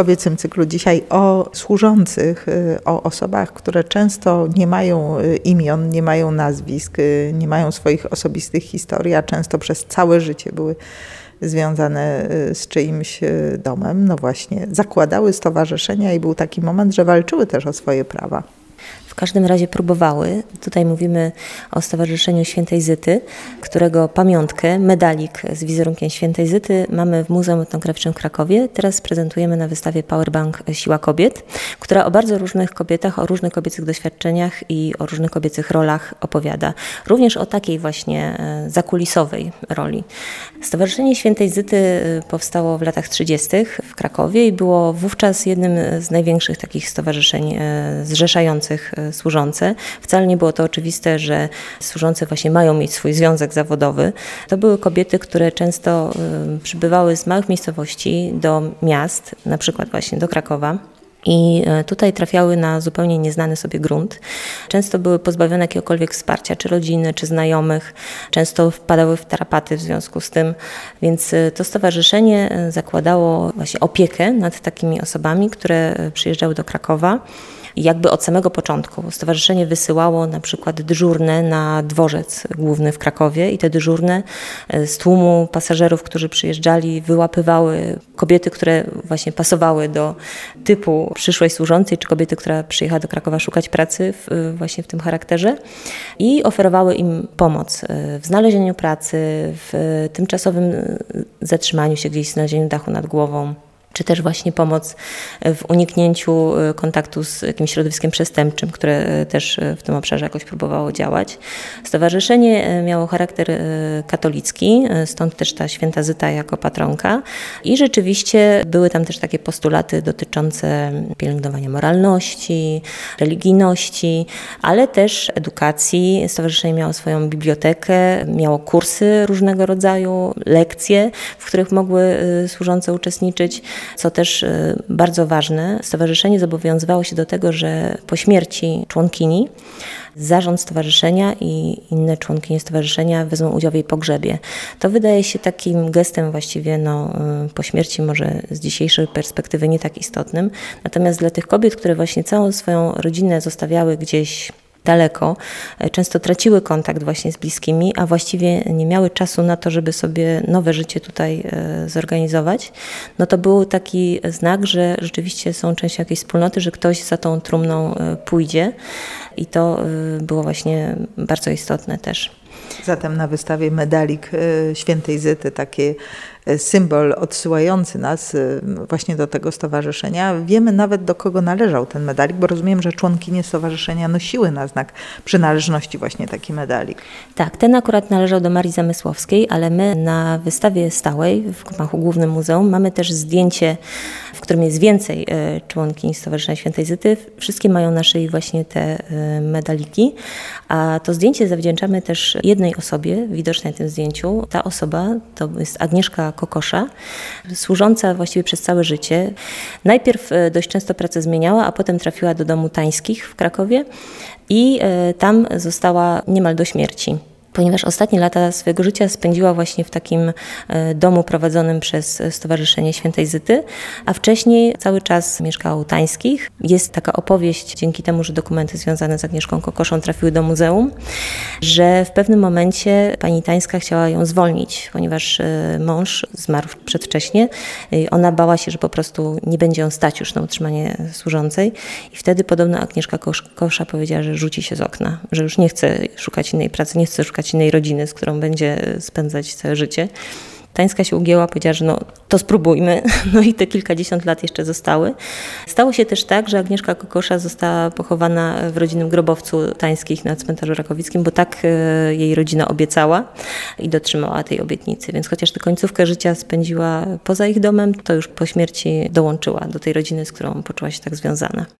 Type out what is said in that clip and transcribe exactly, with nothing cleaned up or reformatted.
kobiecym cyklu dzisiaj o służących, o osobach, które często nie mają imion, nie mają nazwisk, nie mają swoich osobistych historii, a często przez całe życie były związane z czyimś domem. No właśnie, zakładały stowarzyszenia i był taki moment, że walczyły też o swoje prawa. W każdym razie próbowały. Tutaj mówimy o Stowarzyszeniu Świętej Zyty, którego pamiątkę, medalik z wizerunkiem Świętej Zyty mamy w Muzeum Etnograficznym w Krakowie. Teraz prezentujemy na wystawie Powerbank Siła Kobiet, która o bardzo różnych kobietach, o różnych kobiecych doświadczeniach i o różnych kobiecych rolach opowiada. Również o takiej właśnie zakulisowej roli. Stowarzyszenie Świętej Zyty powstało w latach trzydziestych w Krakowie i było wówczas jednym z największych takich stowarzyszeń zrzeszających służące. Wcale nie było to oczywiste, że służące właśnie mają mieć swój związek zawodowy. To były kobiety, które często przybywały z małych miejscowości do miast, na przykład właśnie do Krakowa. I tutaj trafiały na zupełnie nieznany sobie grunt. Często były pozbawione jakiegokolwiek wsparcia, czy rodziny, czy znajomych. Często wpadały w tarapaty w związku z tym. Więc to stowarzyszenie zakładało właśnie opiekę nad takimi osobami, które przyjeżdżały do Krakowa. I jakby od samego początku stowarzyszenie wysyłało na przykład dyżurne na dworzec główny w Krakowie i te dyżurne z tłumu pasażerów, którzy przyjeżdżali, wyłapywały kobiety, które właśnie pasowały do typu przyszłej służącej, czy kobiety, która przyjechała do Krakowa szukać pracy w, właśnie w tym charakterze i oferowały im pomoc w znalezieniu pracy, w tymczasowym zatrzymaniu się gdzieś, znalezieniu dachu nad głową, czy też właśnie pomoc w uniknięciu kontaktu z jakimś środowiskiem przestępczym, które też w tym obszarze jakoś próbowało działać. Stowarzyszenie miało charakter katolicki, stąd też ta Święta Zyta jako patronka i rzeczywiście były tam też takie postulaty dotyczące pielęgnowania moralności, religijności, ale też edukacji. Stowarzyszenie miało swoją bibliotekę, miało kursy różnego rodzaju, lekcje, w których mogły służące uczestniczyć. Co też bardzo ważne, stowarzyszenie zobowiązywało się do tego, że po śmierci członkini zarząd stowarzyszenia i inne członkinie stowarzyszenia wezmą udział w jej pogrzebie. To wydaje się takim gestem właściwie no, po śmierci może z dzisiejszej perspektywy nie tak istotnym. Natomiast dla tych kobiet, które właśnie całą swoją rodzinę zostawiały gdzieś daleko, często traciły kontakt właśnie z bliskimi, a właściwie nie miały czasu na to, żeby sobie nowe życie tutaj zorganizować, no to był taki znak, że rzeczywiście są częścią jakiejś wspólnoty, że ktoś za tą trumną pójdzie i to było właśnie bardzo istotne też. Zatem na wystawie medalik Świętej Zyty, taki symbol odsyłający nas właśnie do tego stowarzyszenia. Wiemy nawet, do kogo należał ten medalik, bo rozumiem, że członkinie stowarzyszenia nosiły na znak przynależności właśnie taki medalik. Tak, ten akurat należał do Marii Zamysłowskiej, ale my na wystawie stałej w gmachu głównym muzeum mamy też zdjęcie, w którym jest więcej członkiń Stowarzyszenia Świętej Zyty. Wszystkie mają na szyi właśnie te medaliki, a to zdjęcie zawdzięczamy też jednej osobie, widocznej na tym zdjęciu. Ta osoba to jest Agnieszka Kokosza, służąca właściwie przez całe życie. Najpierw dość często pracę zmieniała, a potem trafiła do domu Tańskich w Krakowie i tam została niemal do śmierci, ponieważ ostatnie lata swojego życia spędziła właśnie w takim domu prowadzonym przez Stowarzyszenie Świętej Zyty, a wcześniej cały czas mieszkała u Tańskich. Jest taka opowieść, dzięki temu, że dokumenty związane z Agnieszką Kokoszą trafiły do muzeum, że w pewnym momencie pani Tańska chciała ją zwolnić, ponieważ mąż zmarł przedwcześnie. Ona bała się, że po prostu nie będzie on stać już na utrzymanie służącej i wtedy podobno Agnieszka Kokosza powiedziała, że rzuci się z okna, że już nie chce szukać innej pracy, nie chce szukać innej rodziny, z którą będzie spędzać całe życie. Tańska się ugięła, powiedziała, że no to spróbujmy. No i te kilkadziesiąt lat jeszcze zostały. Stało się też tak, że Agnieszka Kokosza została pochowana w rodzinnym grobowcu Tańskich na cmentarzu Rakowickim, bo tak jej rodzina obiecała i dotrzymała tej obietnicy. Więc chociaż tę końcówkę życia spędziła poza ich domem, to już po śmierci dołączyła do tej rodziny, z którą poczuła się tak związana.